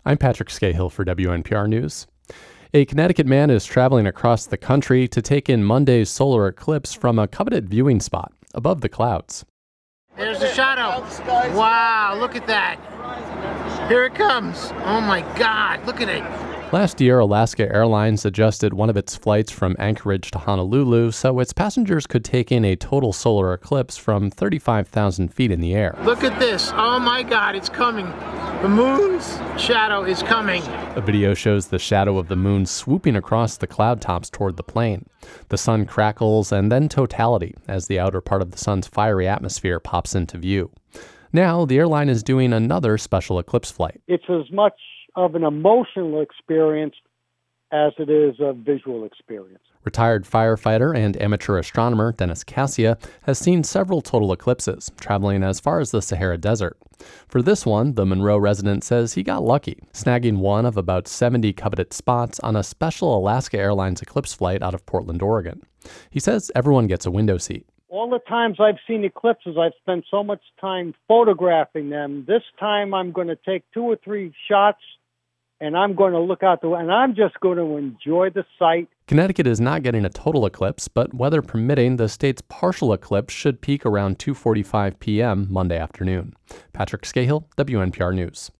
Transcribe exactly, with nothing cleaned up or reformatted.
I'm Patrick Scahill for W N P R News. A Connecticut man is traveling across the country to take in Monday's solar eclipse from a coveted viewing spot above the clouds. There's a shadow. Wow, look at that. Here it comes. Oh my God, look at it. Last year, Alaska Airlines adjusted one of its flights from Anchorage to Honolulu so its passengers could take in a total solar eclipse from thirty-five thousand feet in the air. Look at this. Oh my God, it's coming. The moon's shadow is coming. A video shows the shadow of the moon swooping across the cloud tops toward the plane. The sun crackles and then totality as the outer part of the sun's fiery atmosphere pops into view. Now, the airline is doing another special eclipse flight. It's as much of an emotional experience as it is a visual experience. Retired firefighter and amateur astronomer Dennis Cassia has seen several total eclipses, traveling as far as the Sahara Desert. For this one, the Monroe resident says he got lucky, snagging one of about seventy coveted spots on a special Alaska Airlines eclipse flight out of Portland, Oregon. He says everyone gets a window seat. All the times I've seen eclipses, I've spent so much time photographing them. This time I'm going to take two or three shots and I'm going to look out the and I'm just going to enjoy the sight. Connecticut is not getting a total eclipse, but weather permitting, the state's partial eclipse should peak around two forty-five p.m. Monday afternoon. Patrick Scahill, W N P R News.